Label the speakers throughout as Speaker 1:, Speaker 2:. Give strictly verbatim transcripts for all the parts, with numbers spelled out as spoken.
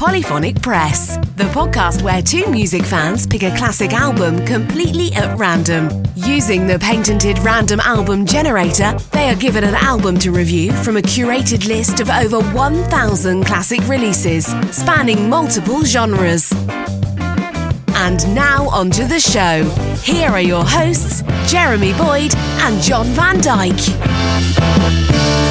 Speaker 1: Polyphonic Press, the podcast where two music fans pick a classic album completely at random. Using the patented random album generator, they are given an album to review from a curated list of over one thousand classic releases, spanning multiple genres. And now onto the show. Here are your hosts, Jeremy Boyd and John Van Dyke.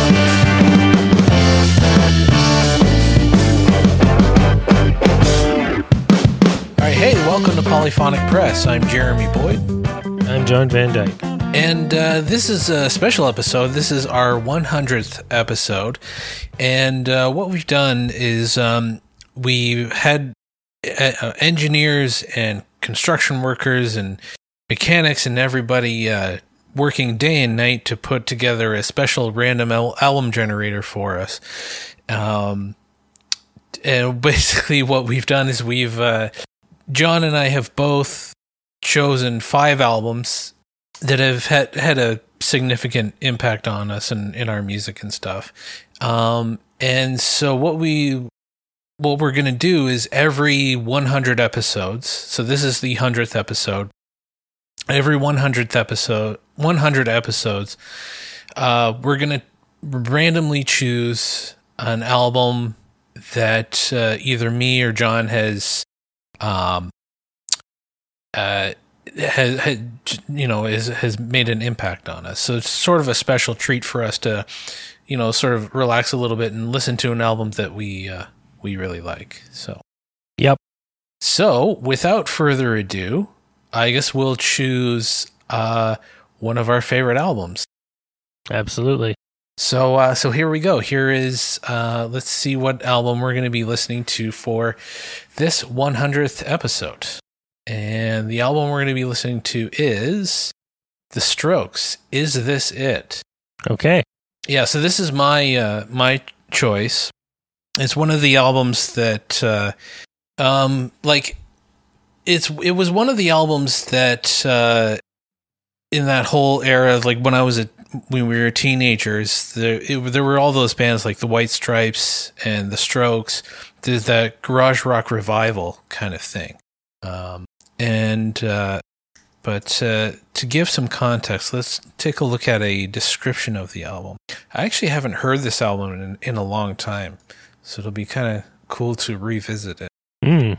Speaker 2: All right, hey, welcome to Polyphonic Press. I'm Jeremy Boyd.
Speaker 3: I'm John Van Dyke.
Speaker 2: And uh, this is a special episode. This is our one hundredth episode. And uh, what we've done is um, we've had uh, engineers and construction workers and mechanics and everybody uh, working day and night to put together a special random al- album generator for us. Um, and basically what we've done is we've... Uh, John and I have both chosen five albums that have had, had a significant impact on us and in our music and stuff. Um, and so what we what we're going to do is every one hundred episodes. So this is the one hundredth episode. Every one hundredth episode, one hundred episodes, uh, we're going to randomly choose an album that uh, either me or John has Um, uh, has, has, you know, is, has made an impact on us. So it's sort of a special treat for us to, you know, sort of relax a little bit and listen to an album that we, uh, we really like. So,
Speaker 3: yep.
Speaker 2: So without further ado, I guess we'll choose, uh, one of our favorite albums.
Speaker 3: Absolutely.
Speaker 2: So, uh, so here we go. Here is, uh, let's see what album we're going to be listening to for this one hundredth episode. And the album we're going to be listening to is The Strokes. Is This It?
Speaker 3: Okay.
Speaker 2: Yeah. So this is my, uh, my choice. It's one of the albums that, uh, um, like it's, it was one of the albums that, uh, in that whole era, like when I was a when we were teenagers, there it, there were all those bands like the White Stripes and the Strokes, the, the garage rock revival kind of thing. Um, and uh, but uh, to give some context, let's take a look at a description of the album. I actually haven't heard this album in, in a long time, so it'll be kind of cool to revisit it.
Speaker 3: Mm.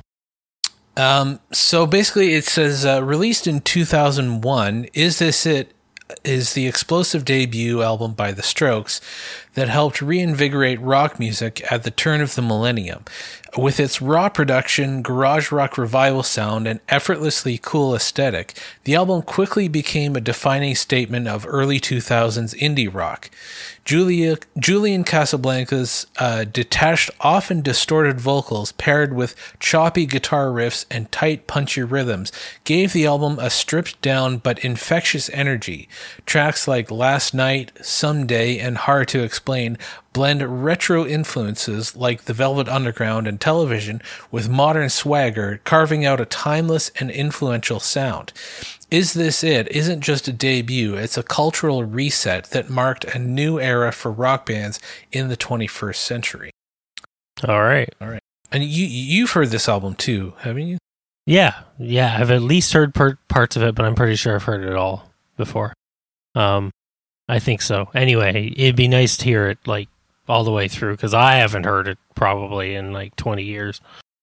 Speaker 2: Um, so basically, it says uh, released in two thousand one. Is This It? Is the explosive debut album by The Strokes that helped reinvigorate rock music at the turn of the millennium. With its raw production, garage rock revival sound, and effortlessly cool aesthetic, the album quickly became a defining statement of early two thousands indie rock. Julia, Julian Casablancas' uh, detached, often distorted vocals paired with choppy guitar riffs and tight, punchy rhythms gave the album a stripped-down but infectious energy. Tracks like Last Night, Someday, and Hard to Explain blend retro influences like the Velvet Underground and Television with modern swagger, carving out a timeless and influential sound. Is This It? Isn't just a debut, it's a cultural reset that marked a new era for rock bands in the twenty-first century.
Speaker 3: All right.
Speaker 2: All right. And you, you've heard this album too, haven't you?
Speaker 3: Yeah. Yeah. I've at least heard per- parts of it, but I'm pretty sure I've heard it all before. Um, I think so. Anyway, it'd be nice to hear it like all the way through because I haven't heard it probably in like twenty years.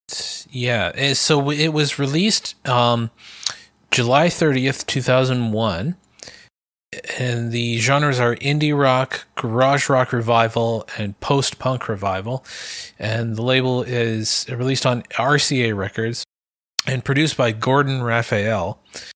Speaker 2: Yeah. So it was released um, July thirtieth, two thousand one. And the genres are indie rock, garage rock revival, and post-punk revival. And the label is released on R C A Records and produced by Gordon Raphael.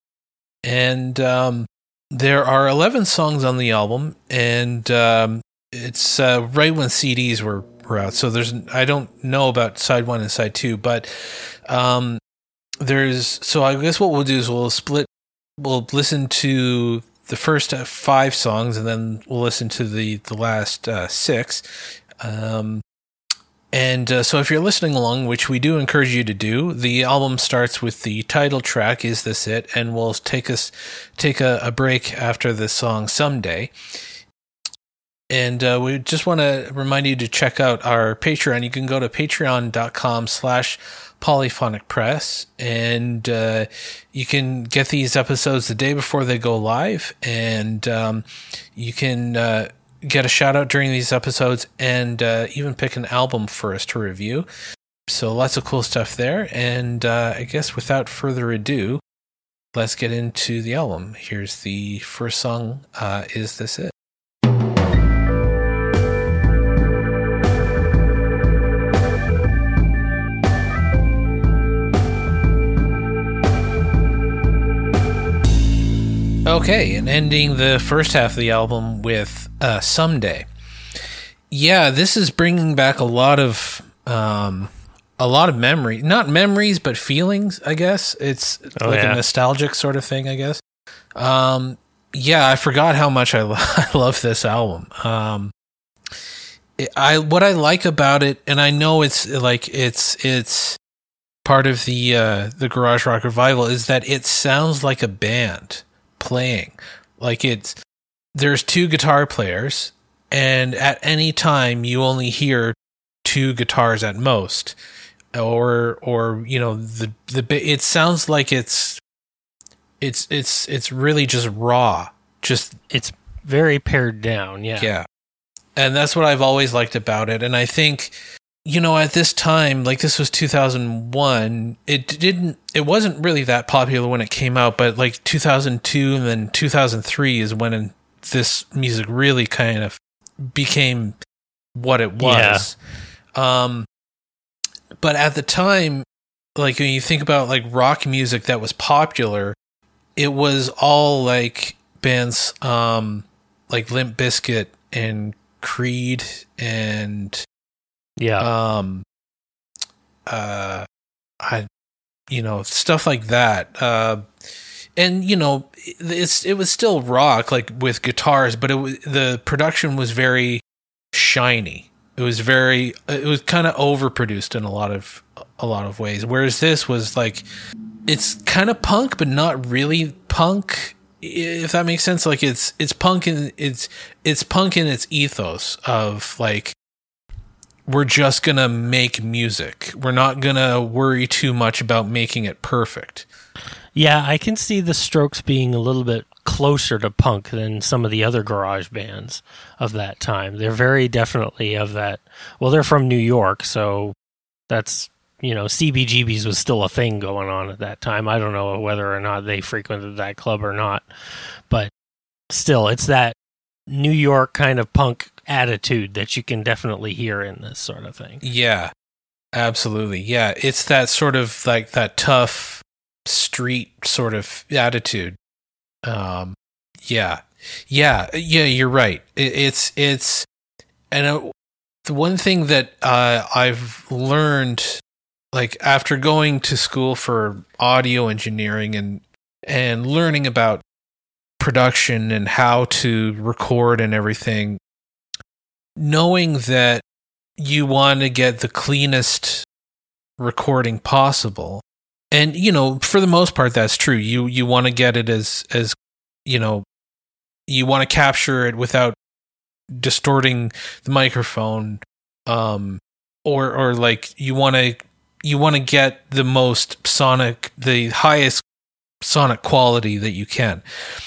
Speaker 2: And um, there are eleven songs on the album, and um, it's uh, right when C Ds were, were out. So there's I don't know about side one and side two, but um, there's so I guess what we'll do is we'll split. We'll listen to the first uh, five songs, and then we'll listen to the the last uh, six. Um, and uh, so if you're listening along, which we do encourage you to do, the album starts with the title track, Is This It? And we'll take us take a, a break after the song Someday. And uh, we just want to remind you to check out our Patreon. You can go to patreon.com slash polyphonic press, and uh, you can get these episodes the day before they go live, and um, you can uh, get a shout out during these episodes, and uh, even pick an album for us to review. So lots of cool stuff there. And uh, I guess without further ado, let's get into the album. Here's the first song, uh, Is This It? Okay, and ending the first half of the album with uh, Someday. Yeah, this is bringing back a lot of um, a lot of memory, not memories, but feelings. I guess it's
Speaker 3: oh,
Speaker 2: like
Speaker 3: yeah.
Speaker 2: a nostalgic sort of thing. I guess. Um, yeah, I forgot how much I, lo- I love this album. Um, it, I what I like about it, and I know it's like it's it's part of the uh, the garage rock revival, is that it sounds like a band playing. Like it's there's two guitar players, and at any time you only hear two guitars at most, or or you know the the it sounds like it's it's it's it's really just raw, just
Speaker 3: It's very pared down. Yeah.
Speaker 2: yeah. And that's what I've always liked about it. And I think, you know, at this time, like this was two thousand one, it didn't, it wasn't really that popular when it came out, but like two thousand two and then two thousand three is when this music really kind of became what it was. Yeah. Um, but at the time, like when you think about like rock music that was popular, it was all like bands, um, like Limp Bizkit and Creed and
Speaker 3: yeah
Speaker 2: um uh I you know stuff like that, uh and you know it's it was still rock, like with guitars, but it was, the production was very shiny. It was very it was kind of overproduced in a lot of a lot of ways, whereas this was like it's kind of punk but not really punk, if that makes sense. Like it's it's punk in it's it's punk in its ethos of like, we're just gonna make music. We're not gonna worry too much about making it perfect.
Speaker 3: Yeah, I can see the Strokes being a little bit closer to punk than some of the other garage bands of that time. They're very definitely of that. Well, they're from New York, so that's, you know, C B G B's was still a thing going on at that time. I don't know whether or not they frequented that club or not, but still, it's that New York kind of punk attitude that you can definitely hear in this sort of thing.
Speaker 2: Yeah, absolutely. Yeah, it's that sort of like that tough street sort of attitude. Um, yeah, yeah, yeah. You're right. It, it's it's and uh, the one thing that uh, I've learned, like after going to school for audio engineering and and learning about production and how to record and everything, knowing that you want to get the cleanest recording possible. And, you know, for the most part, that's true. You you want to get it as, as, you know, you want to capture it without distorting the microphone, um, or, or like you want to, you want to get the most sonic, the highest sonic quality that you can.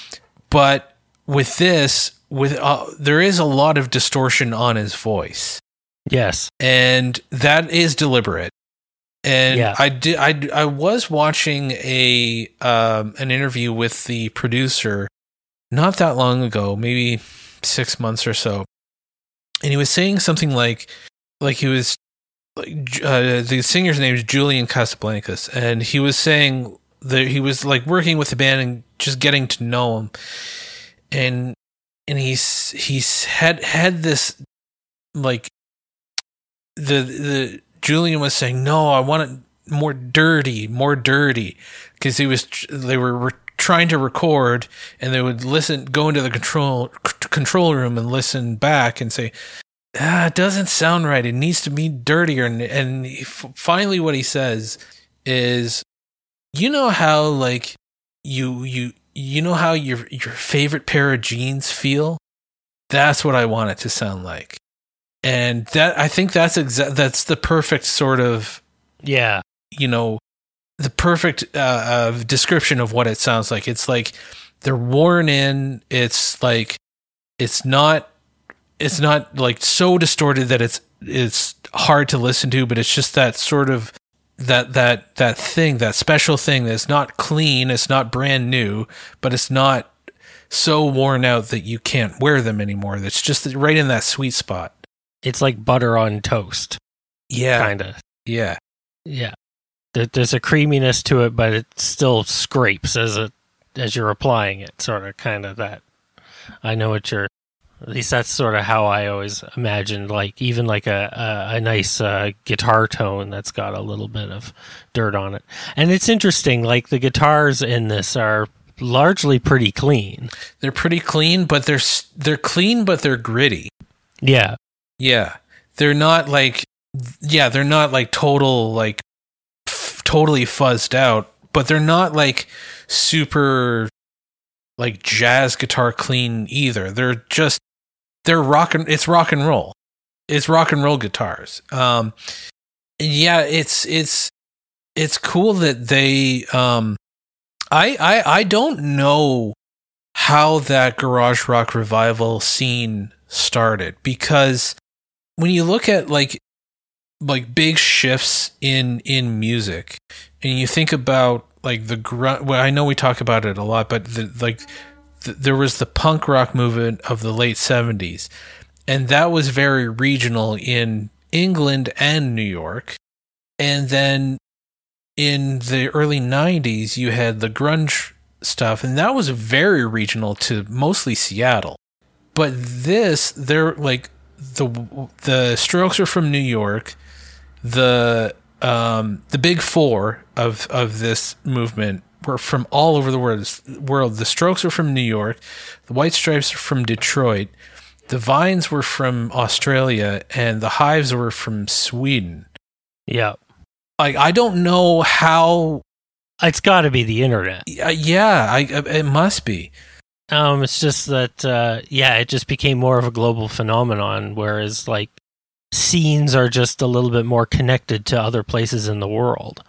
Speaker 2: But with this, with uh, there is a lot of distortion on his voice.
Speaker 3: Yes,
Speaker 2: and that is deliberate. And
Speaker 3: yeah.
Speaker 2: I did. I, I was watching a um, an interview with the producer not that long ago, maybe six months or so, and he was saying something like, like he was like uh, the singer's name is Julian Casablancas, and he was saying that he was like working with the band and just getting to know him, and and he's he's had had this like the the. Julian was saying, no, I want it more dirty, more dirty, because he was they were re- trying to record, and they would listen, go into the control c- control room and listen back and say, ah, it doesn't sound right. It needs to be dirtier. And and he, finally, what he says is, you know how like you you you know how your your favorite pair of jeans feel That's what I want it to sound like. And that I think that's exa- that's the perfect sort of,
Speaker 3: yeah,
Speaker 2: you know, the perfect uh, uh, description of what it sounds like. It's like they're worn in. It's like it's not it's not like so distorted that it's it's hard to listen to, but it's just that sort of that that that thing, that special thing that's not clean. It's not brand new, but it's not so worn out that you can't wear them anymore. That's just right in that sweet spot.
Speaker 3: It's like butter on toast.
Speaker 2: Yeah.
Speaker 3: Kind of.
Speaker 2: Yeah.
Speaker 3: Yeah. There, there's a creaminess to it, but it still scrapes as it as you're applying it, sort of, kind of that. I know what you're, at least that's sort of how I always imagined, like, even like a, a, a nice uh, guitar tone that's got a little bit of dirt on it. And it's interesting, like, the guitars in this are largely pretty clean.
Speaker 2: They're pretty clean, but they're they're clean, but they're gritty.
Speaker 3: Yeah.
Speaker 2: Yeah. They're not like, yeah, they're not like total, like, f- totally fuzzed out, but they're not like super, like, jazz guitar clean either. They're just, they're rock and, it's rock and roll. It's rock and roll guitars. Um, yeah, it's, it's, it's cool that they, um, I, I, I don't know how that garage rock revival scene started, because when you look at like like big shifts in in music, and you think about like the grunge, well, I know we talk about it a lot, but the, like the, there was the punk rock movement of the late seventies, and that was very regional in England and New York. And then in the early nineties, you had the grunge stuff, and that was very regional to mostly Seattle. But this, they're like, the the Strokes are from New York. The um, the big four of of this movement were from all over the world. World. The Strokes are from New York. The White Stripes are from Detroit. The Vines were from Australia, and the Hives were from Sweden.
Speaker 3: Yeah.
Speaker 2: Like, I don't know how.
Speaker 3: It's got to be the internet.
Speaker 2: Uh, yeah, I, it must be.
Speaker 3: Um, it's just that, uh, yeah, it just became more of a global phenomenon, whereas, like, scenes are just a little bit more connected to other places in the world.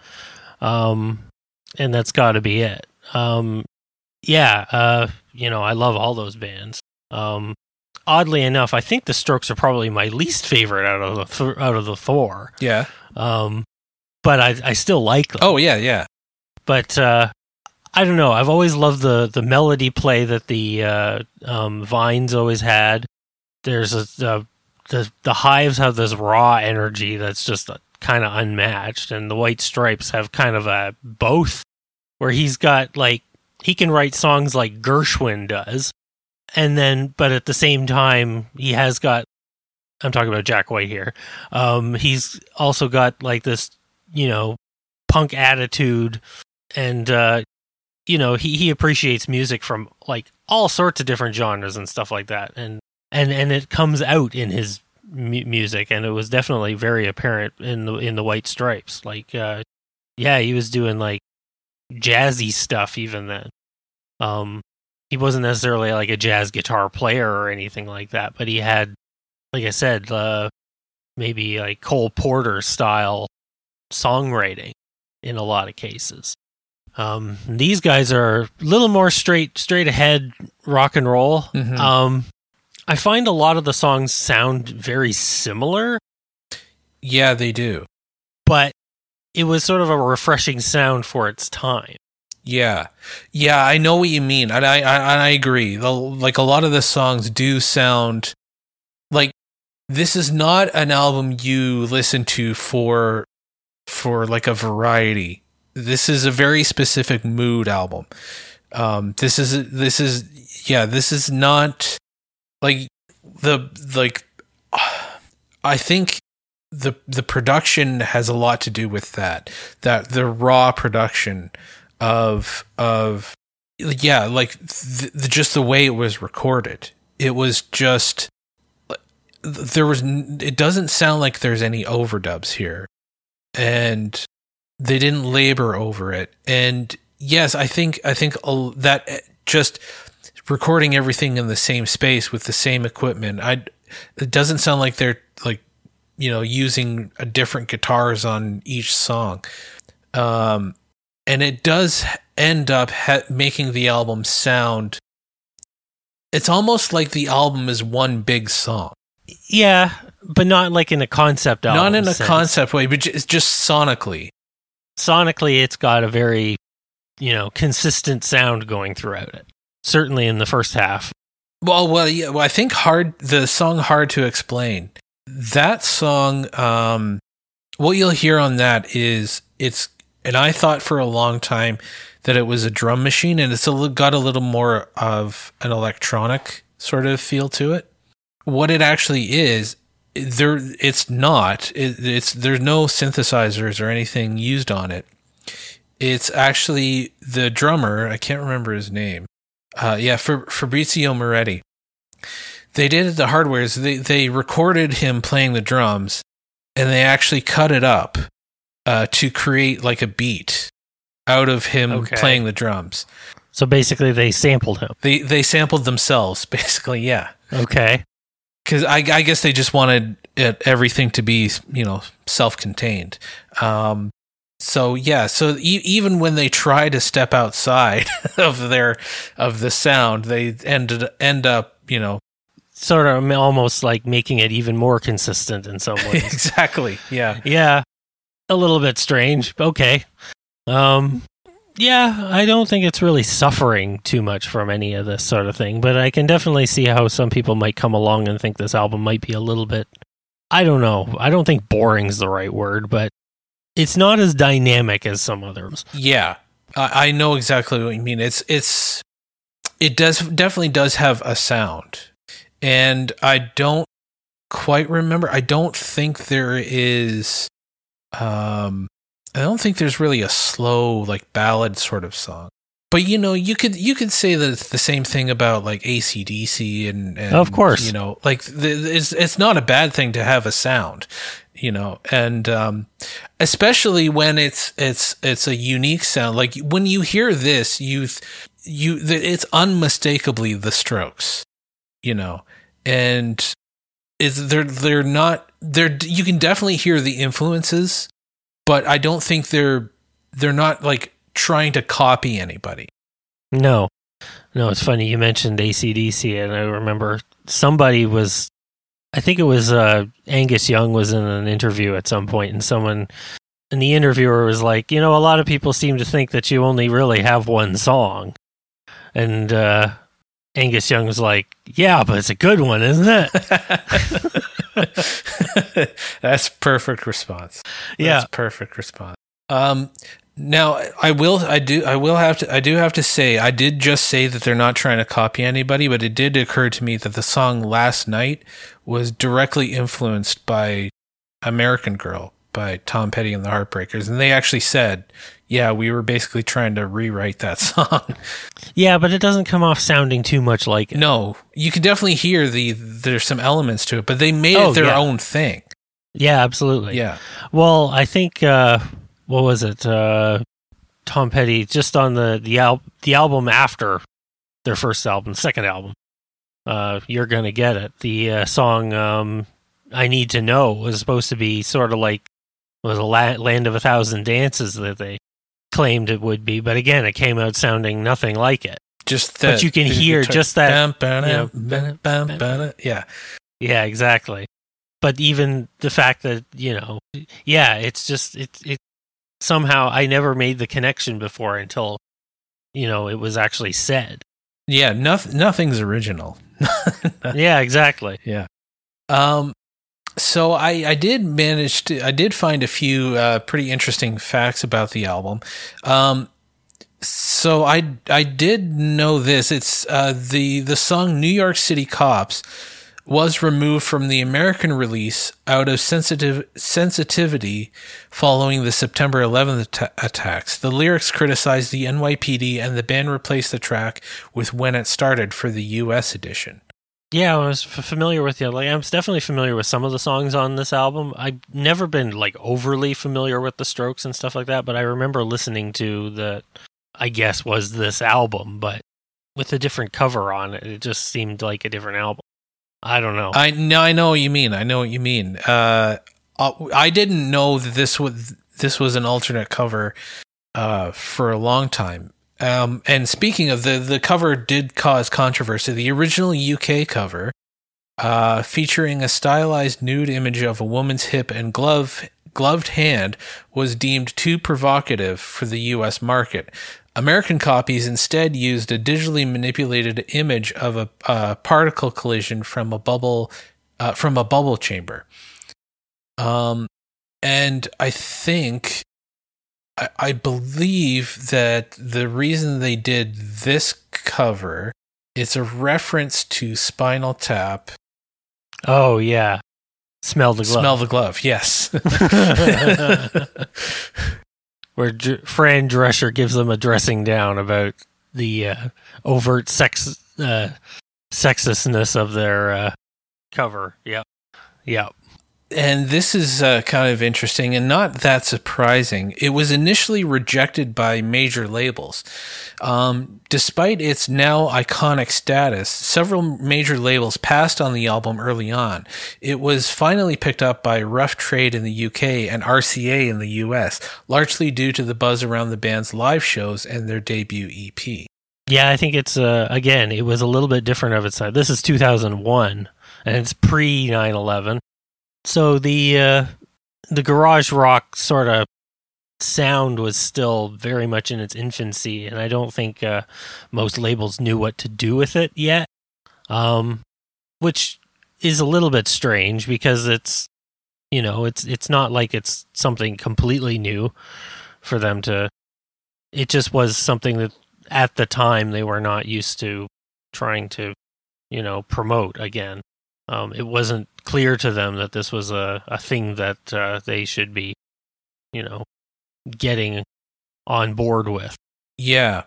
Speaker 3: Um, and that's got to be it. Um, yeah, uh, you know, I love all those bands. Um, oddly enough, I think the Strokes are probably my least favorite out of the th- out of the four.
Speaker 2: Yeah.
Speaker 3: Um, but I, I still like them.
Speaker 2: Oh, yeah, yeah.
Speaker 3: But, uh, I don't know. I've always loved the, the melody play that the uh, um, Vines always had. There's a, the, the the Hives have this raw energy that's just kind of unmatched, and the White Stripes have kind of a both, where he's got like he can write songs like Gershwin does, and then but at the same time he has got. I'm talking about Jack White here. Um, he's also got like this, you know, punk attitude, and. Uh, You know, he, he appreciates music from like all sorts of different genres and stuff like that, and and, and it comes out in his mu- music, and it was definitely very apparent in the in the White Stripes. Like, uh, yeah, he was doing like jazzy stuff even then. Um, he wasn't necessarily like a jazz guitar player or anything like that, but he had, like I said, uh, maybe like Cole Porter style songwriting in a lot of cases. Um, these guys are a little more straight, straight ahead rock and roll.
Speaker 2: Mm-hmm.
Speaker 3: Um, I find a lot of the songs sound very similar.
Speaker 2: Yeah, they do.
Speaker 3: But it was sort of a refreshing sound for its time.
Speaker 2: Yeah. Yeah, I know what you mean. And I, I, I agree. The, like, a lot of the songs do sound like this is not an album you listen to for, for like a variety. This is a very specific mood album. Um, this is, this is, yeah, this is not like the, like, I think the, the production has a lot to do with that, that the raw production of, of, yeah, like the, the, just the way it was recorded. It was just, there was, it doesn't sound like there's any overdubs here. And they didn't labor over it. And yes, I think I think that just recording everything in the same space with the same equipment. I it doesn't sound like they're like, you know, using a different guitars on each song. Um, and it does end up ha- making the album sound, it's almost like the album is one big song.
Speaker 3: Yeah, but not like in a concept album.
Speaker 2: Not in a
Speaker 3: sense.
Speaker 2: concept way, but just, just sonically.
Speaker 3: Sonically, it's got a very, you know, consistent sound going throughout it. Certainly in the first half.
Speaker 2: Well, well, yeah, well, I think hard the song "Hard to Explain." That song, um, what you'll hear on that is it's, and I thought for a long time that it was a drum machine, and it's a, got a little more of an electronic sort of feel to it. What it actually is, there, it's not. It, it's there's no synthesizers or anything used on it. It's actually the drummer. I can't remember his name. Uh, yeah, Fabrizio Moretti. They did it the hardware. They they recorded him playing the drums, and they actually cut it up uh, to create like a beat out of him
Speaker 3: Okay.
Speaker 2: playing the drums.
Speaker 3: So basically, they sampled him.
Speaker 2: They they sampled themselves, basically. Yeah,
Speaker 3: Okay.
Speaker 2: because I, I guess they just wanted it, everything to be, you know, self-contained. Um, so yeah, so e- even when they try to step outside of their of the sound, they ended end up, you know.
Speaker 3: Sort of almost like making it even more consistent in some ways.
Speaker 2: Exactly. Yeah.
Speaker 3: Yeah. A little bit strange. Okay. Um, yeah, I don't think it's really suffering too much from any of this sort of thing, but I can definitely see how some people might come along and think this album might be a little bit, I don't know. I don't think boring's the right word, but it's not as dynamic as some others.
Speaker 2: Yeah. I, I know exactly what you mean. It's, it's, it does definitely does have a sound. And I don't quite remember. I don't think there is, um, I don't think there's really a slow, like ballad sort of song. But you know, you could you could say that it's the same thing about like A C D C and, and
Speaker 3: of course,
Speaker 2: you know, like the, it's it's not a bad thing to have a sound, you know, and um, especially when it's it's it's a unique sound. Like when you hear this, you you it's unmistakably the Strokes. You know, and is they're they're not they're you can definitely hear the influences, but I don't think they're they're not like trying to copy anybody.
Speaker 3: No, no, it's funny you mentioned A C D C, and I remember somebody was, I think it was uh, Angus Young was in an interview at some point, and someone, and the interviewer was like, you know, a lot of people seem to think that you only really have one song, and. uh Angus Young was like, yeah, but it's a good one, isn't it?
Speaker 2: That's perfect response.
Speaker 3: Yeah.
Speaker 2: That's perfect response. Um, now I will, I do, I will have to, I do have to say, I did just say that they're not trying to copy anybody, but it did occur to me that the song Last Night was directly influenced by American Girl by Tom Petty and the Heartbreakers. And they actually said, yeah, we were basically trying to rewrite that song.
Speaker 3: Yeah, but it doesn't come off sounding too much like it.
Speaker 2: No, you can definitely hear the there's some elements to it, but they made
Speaker 3: Oh,
Speaker 2: it their
Speaker 3: yeah.
Speaker 2: own thing.
Speaker 3: Yeah, absolutely.
Speaker 2: Yeah.
Speaker 3: Well, I think, uh, what was it? Uh, Tom Petty, just on the, the, al- the album after their first album, second album, uh, You're Gonna Get It, the uh, song um, I Need to Know was supposed to be sort of like, was a la- Land of a Thousand Dances that they claimed it would be, but again, it came out sounding nothing like it.
Speaker 2: Just that,
Speaker 3: but you can hear just that.
Speaker 2: You know, yeah,
Speaker 3: yeah, exactly. But even the fact that, you know, yeah, it's just it it somehow I never made the connection before until, you know, it was actually said.
Speaker 2: Yeah, nothing. Nothing's original.
Speaker 3: Yeah, exactly.
Speaker 2: Yeah. Um. So I, I did manage to I did find a few uh, pretty interesting facts about the album. Um, so I I did know this. It's uh, the the song New York City Cops was removed from the American release out of sensitive sensitivity following the September eleventh at- attacks. The lyrics criticized the N Y P D, and the band replaced the track with When It Started for the U S edition.
Speaker 3: Yeah, I was f- familiar with the like. I'm definitely familiar with some of the songs on this album. I've never been like overly familiar with the Strokes and stuff like that, but I remember listening to the, I guess was this album, but with a different cover on it. It just seemed like a different album. I don't know.
Speaker 2: I no, I know what you mean. I know what you mean. Uh, I didn't know that this was this was an alternate cover uh, for a long time. Um, and speaking of the the cover, did cause controversy. The original U K cover, uh, featuring a stylized nude image of a woman's hip and glove gloved hand, was deemed too provocative for the U S market. American copies instead used a digitally manipulated image of a, a particle collision from a bubble uh, from a bubble chamber. Um, and I think, I, I believe that the reason they did this cover, it's a reference to Spinal Tap.
Speaker 3: Oh yeah, Smell the Glove.
Speaker 2: Smell the Glove. Yes.
Speaker 3: Where Dr- Fran Drescher gives them a dressing down about the uh, overt sex uh, sexistness of their uh, cover. Yep. Yep.
Speaker 2: And this is uh, kind of interesting and not that surprising. It was initially rejected by major labels. Um, despite its now iconic status, several major labels passed on the album early on. It was finally picked up by Rough Trade in the U K and R C A in the U S, largely due to the buzz around the band's live shows and their debut E P.
Speaker 3: Yeah, I think it's, uh, again, it was a little bit different of its time. This is two thousand one, and it's pre nine eleven. So the uh, the garage rock sort of sound was still very much in its infancy, and I don't think uh, most labels knew what to do with it yet, um, which is a little bit strange because it's, you know, it's it's not like it's something completely new for them to. It just was something that at the time they were not used to trying to, you know, promote again. Um, it wasn't clear to them that this was a, a thing that uh, they should be, you know, getting on board with.
Speaker 2: Yeah.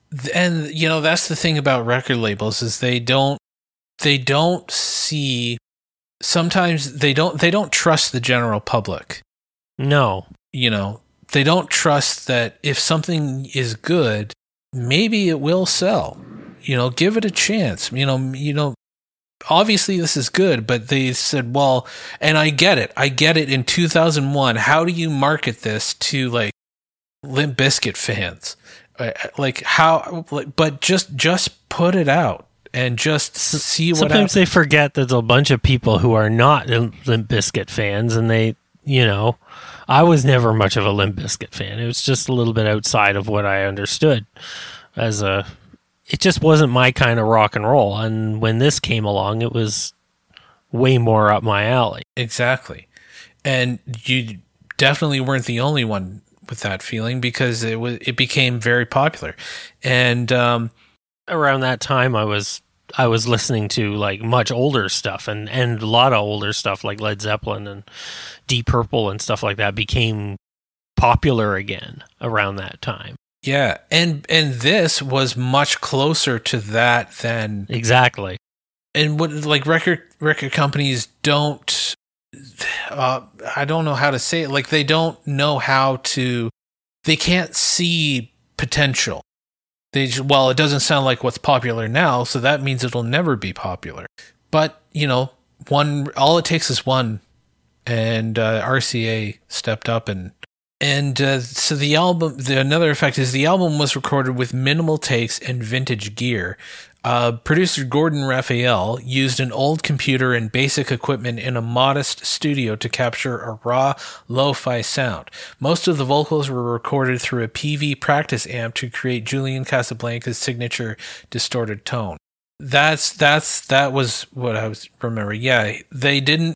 Speaker 2: And, you know, that's the thing about record labels is they don't, they don't see, sometimes they don't, they don't trust the general public.
Speaker 3: No.
Speaker 2: You know, they don't trust that if something is good, maybe it will sell. You know, give it a chance. You know, you know, obviously this is good, but they said, well, and I get it. I get it in two thousand one. How do you market this to like Limp Bizkit fans? Like how, like, but just, just put it out and just see what
Speaker 3: Sometimes
Speaker 2: happens.
Speaker 3: they forget that there's a bunch of people who are not Limp Bizkit fans, and they, you know, I was never much of a Limp Bizkit fan. It was just a little bit outside of what I understood as a, it just wasn't my kind of rock and roll. And when this came along, it was way more up my alley.
Speaker 2: Exactly. And you definitely weren't the only one with that feeling because it was, it became very popular. And, um,
Speaker 3: around that time I was, I was listening to like much older stuff and, and a lot of older stuff like Led Zeppelin and Deep Purple and stuff like that became popular again around that time.
Speaker 2: Yeah, and and this was much closer to that than
Speaker 3: exactly.
Speaker 2: And what like record record companies don't, uh, I don't know how to say it. Like they don't know how to, they can't see potential. They just, well, it doesn't sound like what's popular now, so that means it'll never be popular. But you know, one all it takes is one, and uh, R C A stepped up and. And uh, so the album, the, another effect is the album was recorded with minimal takes and vintage gear. Uh, producer Gordon Raphael used an old computer and basic equipment in a modest studio to capture a raw, lo-fi sound. Most of the vocals were recorded through a P V practice amp to create Julian Casablancas' signature distorted tone. That's, that's, that was what I was remembering. Yeah, they didn't.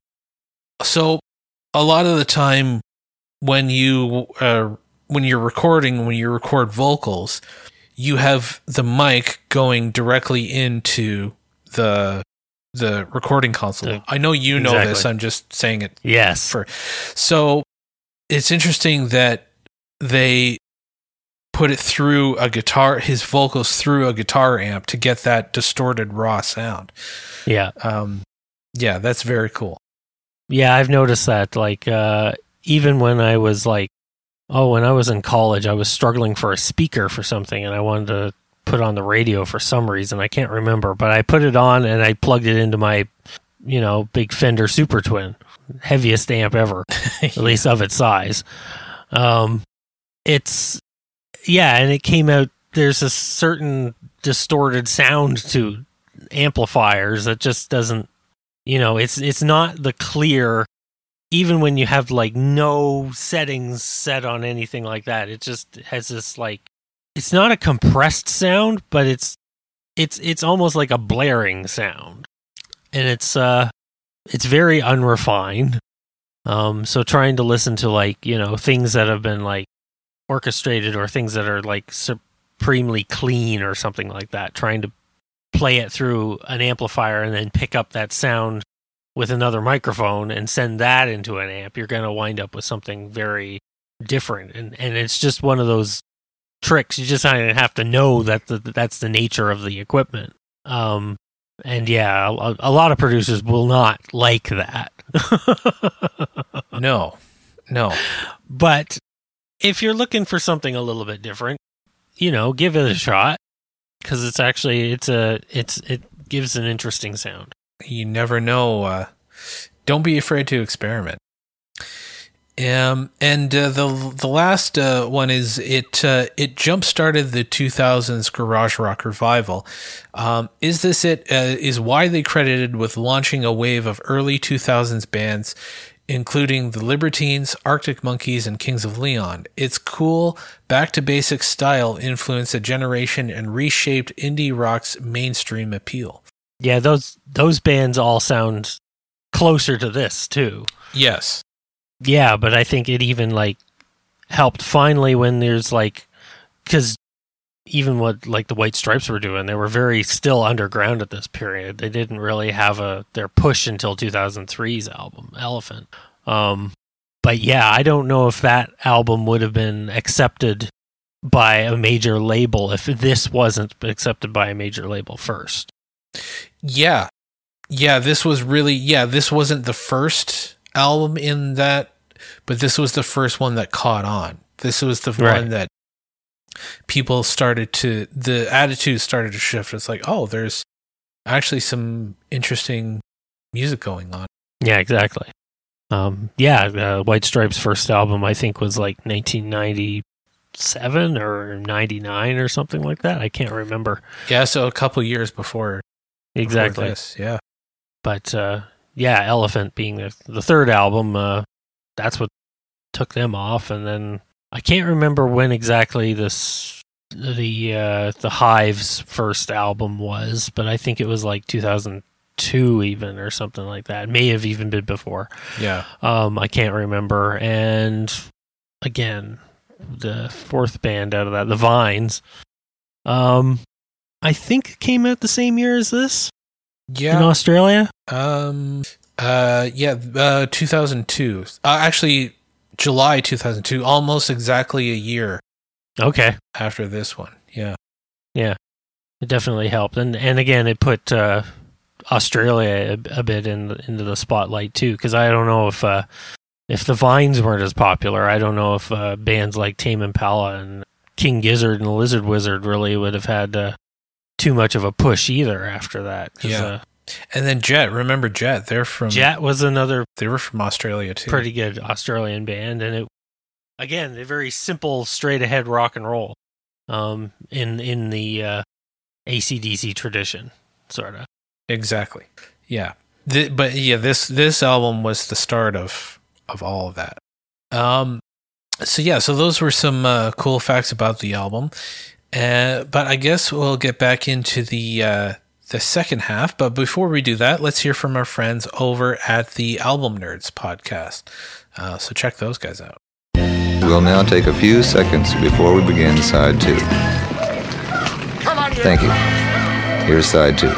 Speaker 2: So a lot of the time, when you uh, when you're recording, when you record vocals, you have the mic going directly into the the recording console. I know you know
Speaker 3: exactly.
Speaker 2: this. I'm just saying it.
Speaker 3: Yes.
Speaker 2: For so it's interesting that they put it through a guitar, his vocals through a guitar amp to get that distorted raw sound.
Speaker 3: Yeah.
Speaker 2: Um. Yeah, that's very cool.
Speaker 3: Yeah, I've noticed that. Like. Uh, Even when I was like, oh, when I was in college, I was struggling for a speaker for something and I wanted to put on the radio for some reason. I can't remember, but I put it on and I plugged it into my, you know, big Fender Super Twin, heaviest amp ever, at least of its size. Um, it's, yeah, and it came out, there's a certain distorted sound to amplifiers that just doesn't, you know, it's it's not the clear, even when you have like no settings set on anything like that, it just has this like, it's not a compressed sound, but it's it's it's almost like a blaring sound. And it's uh it's very unrefined. Um so trying to listen to like, you know, things that have been like orchestrated or things that are like supremely clean or something like that, trying to play it through an amplifier and then pick up that sound with another microphone and send that into an amp, you're going to wind up with something very different. And and it's just one of those tricks. You just kind of have to know that the, that's the nature of the equipment. Um, and yeah, a, a lot of producers will not like that.
Speaker 2: No, no.
Speaker 3: But if you're looking for something a little bit different, you know, give it a shot, because it's actually it's a it's it gives an interesting sound.
Speaker 2: You never know. Uh, don't be afraid to experiment. Um, and uh, the the last uh, one is it uh, it jump started the two thousands garage rock revival. Um, is this it? Uh, is widely credited with launching a wave of early two thousands bands, including the Libertines, Arctic Monkeys, and Kings of Leon. Its cool, back-to-basics style influenced a generation and reshaped indie rock's mainstream appeal.
Speaker 3: Yeah, those those bands all sound closer to this, too.
Speaker 2: Yes.
Speaker 3: Yeah, but I think it even, like, helped finally when there's, like... Because even what, like, the White Stripes were doing, they were very still underground at this period. They didn't really have a their push until two thousand three's album, Elephant. Um, but yeah, I don't know if that album would have been accepted by a major label if this wasn't accepted by a major label first.
Speaker 2: Yeah. Yeah, this was really... Yeah, this wasn't the first album in that, but this was the first one that caught on. This was the
Speaker 3: Right.
Speaker 2: one that people started to, the attitude started to shift. It's like, oh, there's actually some interesting music going on.
Speaker 3: Yeah, exactly. Um, yeah, uh, White Stripes' first album, I think, was like nineteen ninety-seven or ninety-nine or something like that. I can't remember.
Speaker 2: Yeah, so a couple years before.
Speaker 3: Exactly.
Speaker 2: Before this, yeah.
Speaker 3: But, uh, yeah, Elephant being the, the third album, uh, that's what took them off. And then I can't remember when exactly this the uh, the Hive's first album was, but I think it was like two thousand two even or something like that. It may have even been before.
Speaker 2: Yeah.
Speaker 3: Um, I can't remember. And again, the fourth band out of that, the Vines, um, I think came out the same year as this
Speaker 2: Yeah.
Speaker 3: in Australia.
Speaker 2: Um. Uh. Yeah. Uh. two thousand two. Uh, actually, July two thousand two. Almost exactly a year
Speaker 3: Okay.
Speaker 2: after this one. Yeah.
Speaker 3: Yeah. It definitely helped. And and again, it put uh, Australia a, a bit in the, into the spotlight too, because I don't know if uh, if the Vines weren't as popular, I don't know if uh, bands like Tame Impala and King Gizzard and Lizard Wizard really would have had uh, too much of a push either after that. 'Cause,
Speaker 2: Yeah.
Speaker 3: uh,
Speaker 2: And then Jet. Remember Jet? They're from.
Speaker 3: Jet was another
Speaker 2: They were from Australia too.
Speaker 3: pretty good Australian band, and it again, they're very simple, straight ahead rock and roll, um, in in the uh, A C D C tradition, sort of.
Speaker 2: Exactly. Yeah. Th- but yeah, this this album was the start of of all of that. Um. So yeah, so those were some uh, cool facts about the album. Uh, but I guess we'll get back into the uh, the second half. But before we do that, let's hear from our friends over at the Album Nerds podcast. Uh, so check those guys out.
Speaker 4: We'll now take a few seconds before we begin side two. Thank you. Here's side two.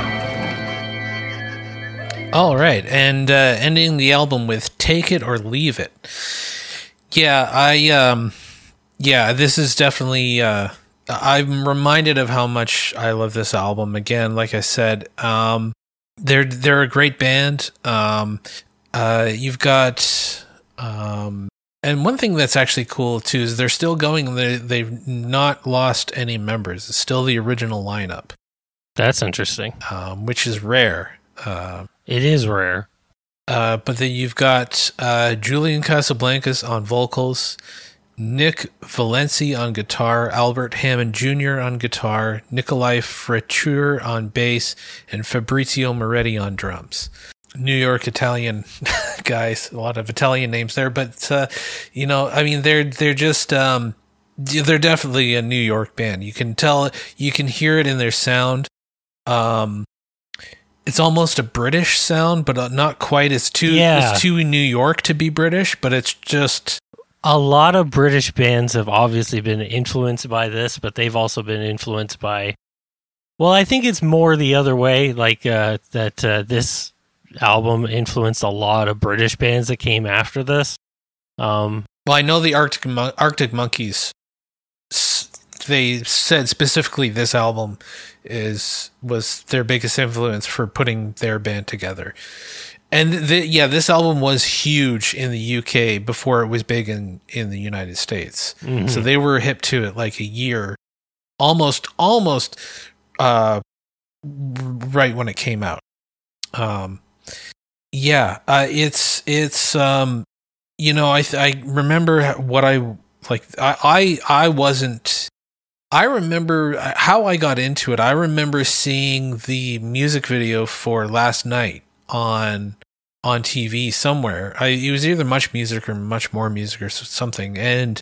Speaker 2: All right, and uh, ending the album with "Take It or Leave It." Yeah, I um, yeah, this is definitely. Uh, I'm reminded of how much I love this album. Again, like I said, um, they're they're a great band. Um, uh, you've got um, And one thing that's actually cool too is they're still going. They they've not lost any members. It's still the original lineup.
Speaker 3: That's interesting.
Speaker 2: Um, which is rare. Uh,
Speaker 3: it is rare.
Speaker 2: Uh, but then you've got uh, Julian Casablancas on vocals, Nick Valenci on guitar, Albert Hammond Junior on guitar, Nikolai Freiture on bass, and Fabrizio Moretti on drums. New York Italian guys, a lot of Italian names there, but uh, you know, I mean, they're they're just um, they're definitely a New York band. You can tell, you can hear it in their sound. Um, it's almost a British sound, but not quite. It's too
Speaker 3: yeah.
Speaker 2: it's too New York to be British, but it's just
Speaker 3: a lot of British bands have obviously been influenced by this, but they've also been influenced by. Well, I think it's more the other way, like uh, that uh, this. album influenced a lot of British bands that came after this. Um,
Speaker 2: well, I know the Arctic Mon- Arctic Monkeys. They said specifically this album is was their biggest influence for putting their band together. And the, yeah, this album was huge in the U K before it was big in, in the United States. Mm-hmm. So they were hip to it like a year, almost almost uh, right when it came out. Um, Yeah, uh, it's it's um, you know, I I remember what I like. I, I I wasn't. I remember how I got into it. I remember seeing the music video for Last Night on on T V somewhere. I it was either Much Music or Much More Music or something, and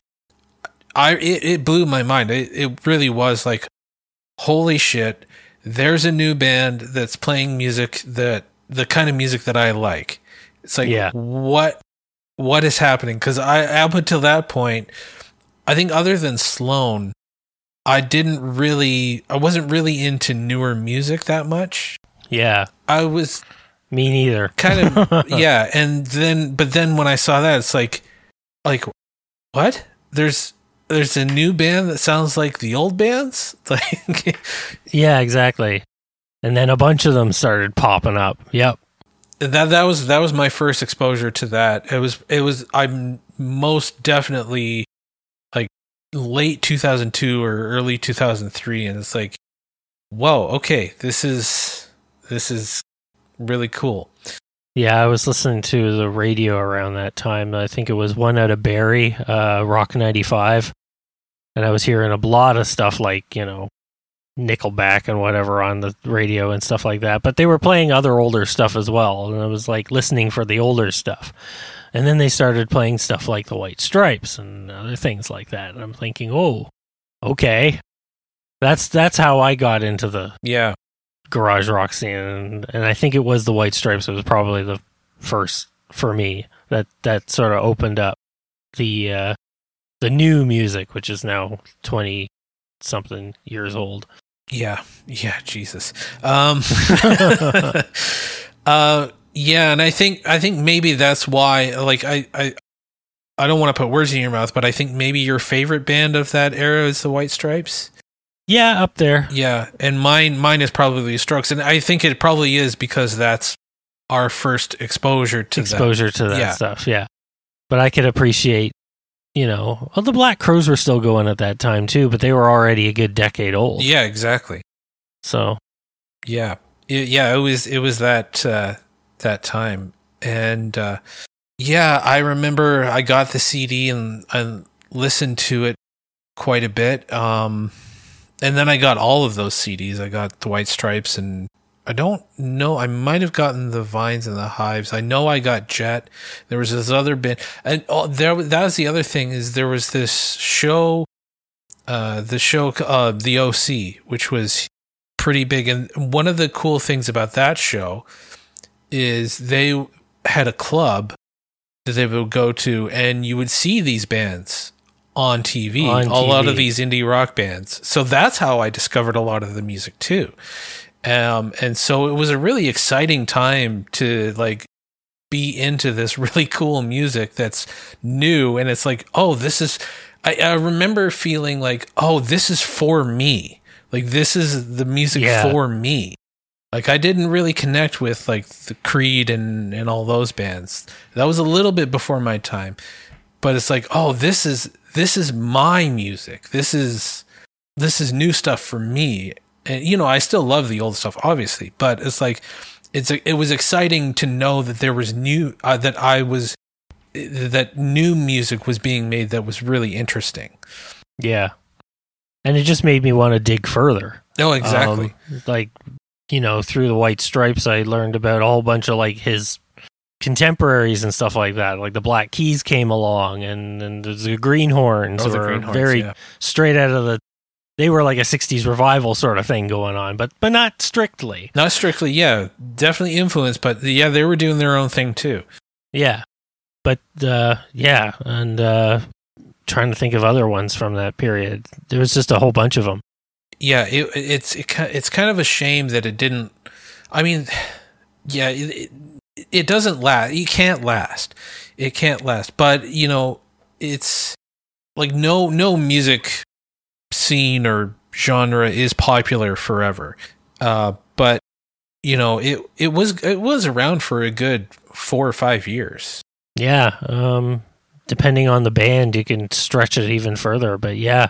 Speaker 2: I it, it blew my mind. It it really was like, holy shit! There's a new band that's playing music that. The kind of music that I like. It's like, yeah. what, what is happening? Cause I, up until that point, I think other than Sloan, I didn't really, I wasn't really into newer music that much.
Speaker 3: Yeah.
Speaker 2: I was
Speaker 3: me neither.
Speaker 2: Kind of, yeah. And then, but then when I saw that, it's like, like what? There's, there's a new band that sounds like the old bands. Like,
Speaker 3: yeah, exactly. And then a bunch of them started popping up. Yep.
Speaker 2: That that was that was my first exposure to that. It was it was I'm most definitely like late two thousand two or early two thousand three, and it's like, whoa, okay, this is this is really cool.
Speaker 3: Yeah, I was listening to the radio around that time. I think it was One Out of Barrie, uh, Rock ninety-five, and I was hearing a lot of stuff like, you know, Nickelback and whatever on the radio and stuff like that, but they were playing other older stuff as well, and I was like listening for the older stuff. And then they started playing stuff like the White Stripes and other things like that, and I'm thinking, oh, okay, that's that's how I got into the
Speaker 2: yeah
Speaker 3: garage rock scene, and, and I think it was the White Stripes. It was probably the first for me that that sort of opened up the uh, the new music, which is now twenty something years old.
Speaker 2: Yeah, yeah, Jesus. Um, uh, yeah, and I think I think maybe that's why. Like, I, I, I don't want to put words in your mouth, but I think maybe your favorite band of that era is the White Stripes.
Speaker 3: Yeah, up there.
Speaker 2: Yeah, and mine, mine is probably the Strokes, and I think it probably is because that's our first exposure to
Speaker 3: exposure
Speaker 2: that.
Speaker 3: to that
Speaker 2: yeah.
Speaker 3: stuff. Yeah, but I could appreciate. You know, well, the Black Crowes were still going at that time too, but they were already a good decade old.
Speaker 2: Yeah, exactly.
Speaker 3: So,
Speaker 2: yeah, it, yeah, it was it was that uh, that time, and uh, yeah, I remember I got the C D and and listened to it quite a bit, um, and then I got all of those C Ds. I got the White Stripes, and I don't know. I might have gotten the Vines and the Hives. I know I got Jet. There was this other band, and oh, there that was the other thing is there was this show, uh, the show, uh, the O C, which was pretty big. And one of the cool things about that show is they had a club that they would go to, and you would see these bands on T V.
Speaker 3: On
Speaker 2: a
Speaker 3: T V.
Speaker 2: lot of these indie rock bands. So that's how I discovered a lot of the music too. Um, and so it was a really exciting time to like be into this really cool music that's new. And it's like, oh, this is, I, I remember feeling like, oh, this is for me. Like, this is the music
Speaker 3: Yeah.
Speaker 2: for me. Like, I didn't really connect with like the Creed and, and all those bands. That was a little bit before my time, but it's like, oh, this is this is my music. This is this is new stuff for me. And you know, I still love the old stuff, obviously, but it's like it's it was exciting to know that there was new uh, that I was that new music was being made that was really interesting.
Speaker 3: Yeah. And it just made me want to dig further.
Speaker 2: Oh, exactly.
Speaker 3: Um, like, you know, through the White Stripes, I learned about a whole bunch of like his contemporaries and stuff like that. Like the Black Keys came along, and, and the Greenhorns
Speaker 2: oh, the
Speaker 3: were
Speaker 2: Greenhorns,
Speaker 3: very
Speaker 2: yeah.
Speaker 3: straight out of the. They were like a sixties revival sort of thing going on, but but not strictly.
Speaker 2: Not strictly, yeah. Definitely influenced, but yeah, they were doing their own thing too.
Speaker 3: Yeah. But uh, yeah, and uh, trying to think of other ones from that period. There was just a whole bunch of them.
Speaker 2: Yeah, it, it's it, it's kind of a shame that it didn't. I mean, yeah, it, it, it doesn't last. It can't last. It can't last. But you know, it's like no no music scene or genre is popular forever. Uh, but you know, it it was it was around for a good four or five years.
Speaker 3: Yeah, um, depending on the band, you can stretch it even further. But yeah,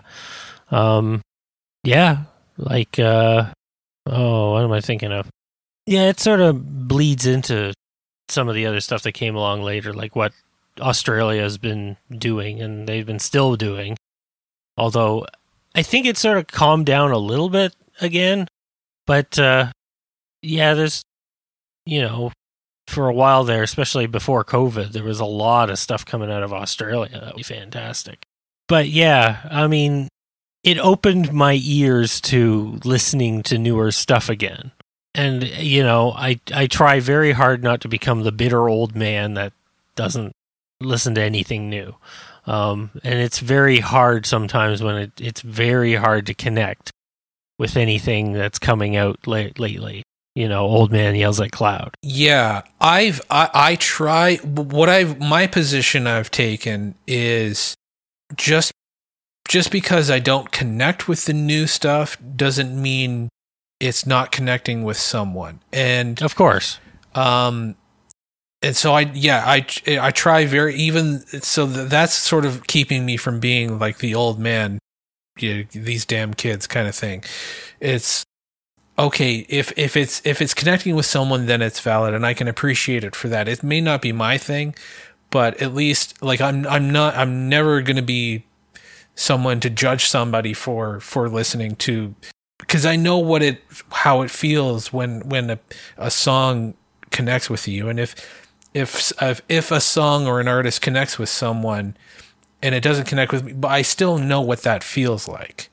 Speaker 3: um, yeah, like, uh, oh, what am I thinking of? Yeah, it sort of bleeds into some of the other stuff that came along later, like what Australia has been doing and they've been still doing. Although I think it sort of calmed down a little bit again. But uh, yeah, there's, you know, for a while there, especially before COVID, there was a lot of stuff coming out of Australia that was fantastic. But yeah, I mean, it opened my ears to listening to newer stuff again. And, you know, I, I try very hard not to become the bitter old man that doesn't listen to anything new. Um, and it's very hard sometimes when it, it's very hard to connect with anything that's coming out late, lately. You know, old man yells at cloud.
Speaker 2: Yeah, I've I, I try what I've my position I've taken is just just because I don't connect with the new stuff doesn't mean it's not connecting with someone. And
Speaker 3: of course,
Speaker 2: um, and so I yeah I I try very even so that's sort of keeping me from being like the old man, you know, these damn kids kind of thing. It's okay, if if it's if it's connecting with someone, then it's valid, and I can appreciate it for that. It may not be my thing, but at least like I'm I'm not I'm never going to be someone to judge somebody for for listening to, because I know what it how it feels when when a, a song connects with you, and if if if a song or an artist connects with someone and it doesn't connect with me, but I still know what that feels like.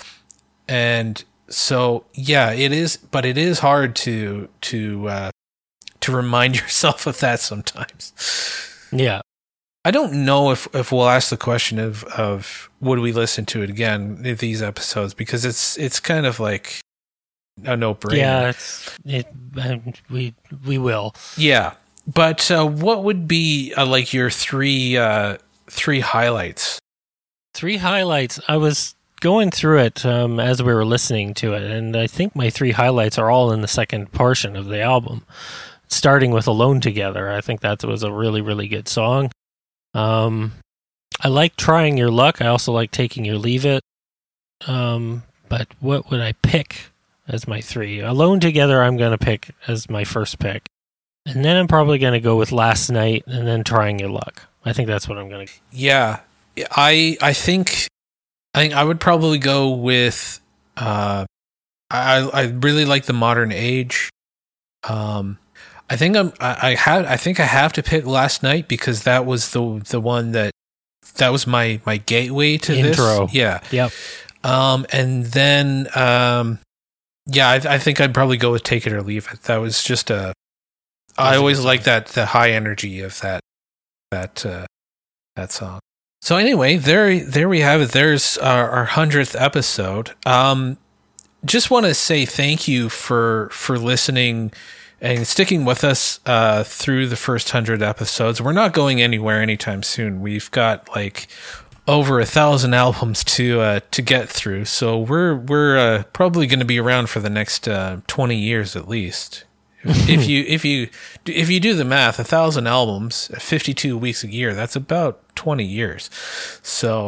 Speaker 2: And so yeah, it is, but it is hard to to uh, to remind yourself of that sometimes.
Speaker 3: Yeah,
Speaker 2: I don't know if, if we'll ask the question of, of would we listen to it again in these episodes, because it's it's kind of like a no brainer.
Speaker 3: Yeah, it's, it um, we we will.
Speaker 2: Yeah, but uh, what would be uh, like your three uh, three highlights?
Speaker 3: Three highlights. I was going through it um, as we were listening to it, and I think my three highlights are all in the second portion of the album, starting with Alone Together. I think that was a really, really good song. Um, I like Trying Your Luck. I also like Taking Your Leave It. Um, but what would I pick as my three? Alone Together I'm going to pick as my first pick. And then I'm probably going to go with Last Night and then Trying Your Luck. I think that's what I'm going to...
Speaker 2: Yeah, I I think... I think I would probably go with. Uh, I I really like the Modern Age. Um, I think I'm. I, I have. I think I have to pick Last Night because that was the the one that that was my my gateway to
Speaker 3: intro.
Speaker 2: This. Yeah.
Speaker 3: Yep.
Speaker 2: Um, and then um, yeah, I, I think I'd probably go with Take It or Leave It. That was just a. I always like that the high energy of that that uh, that song. So anyway, there, there we have it. There's our, our hundredth episode. Um, just want to say thank you for for listening and sticking with us uh, through the first hundred episodes. We're not going anywhere anytime soon. We've got like over a thousand albums to uh, to get through, so we're we're uh, probably going to be around for the next uh, twenty years at least, if you if you if you do the math, a thousand albums, fifty-two weeks a year, that's about twenty years. So,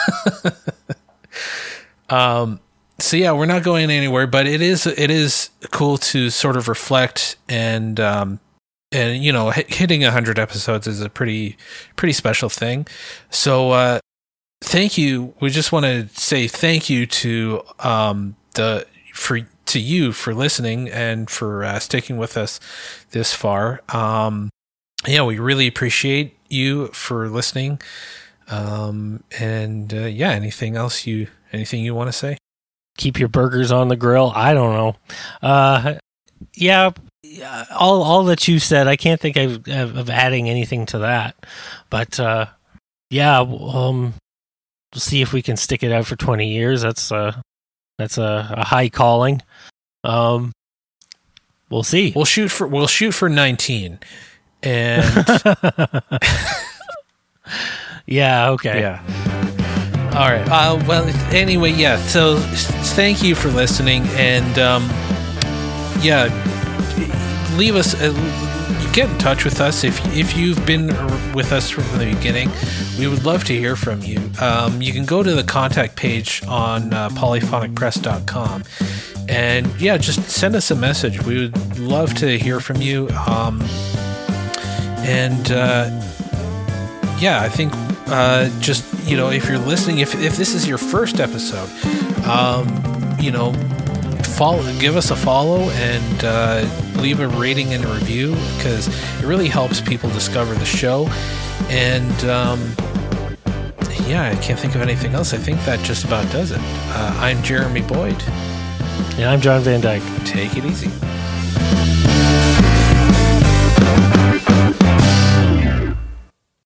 Speaker 2: um, so yeah, we're not going anywhere, but it is it is cool to sort of reflect and um, and you know, hit, hitting a hundred episodes is a pretty pretty special thing. So, uh, thank you. We just want to say thank you to um the for. to you for listening and for uh, sticking with us this far. Um, yeah, we really appreciate you for listening. Um, and uh, yeah, anything else you, anything you want to say?
Speaker 3: Keep your burgers on the grill. I don't know. Uh, yeah, all, all that you said, I can't think of, of adding anything to that, but uh, yeah, um, we'll see if we can stick it out for twenty years. That's uh, That's a, a high calling. Um, we'll see.
Speaker 2: We'll shoot for we'll shoot for nineteen, and
Speaker 3: yeah, okay,
Speaker 2: yeah. All right. Uh, well, anyway, yeah. So, thank you for listening, and um, yeah, leave us. Uh, get in touch with us if if you've been with us from the beginning. We would love to hear from you. Um, you can go to the contact page on uh, polyphonic press dot com, and yeah, just send us a message. We would love to hear from you. Um, and uh, yeah, I think uh, just you know, if you're listening, if if this is your first episode, um, you know. Follow, give us a follow and uh, leave a rating and a review, because it really helps people discover the show. And um, yeah, I can't think of anything else. I think that just about does it. Uh, I'm Jeremy Boyd.
Speaker 3: And I'm John Van Dyke.
Speaker 2: Take it easy.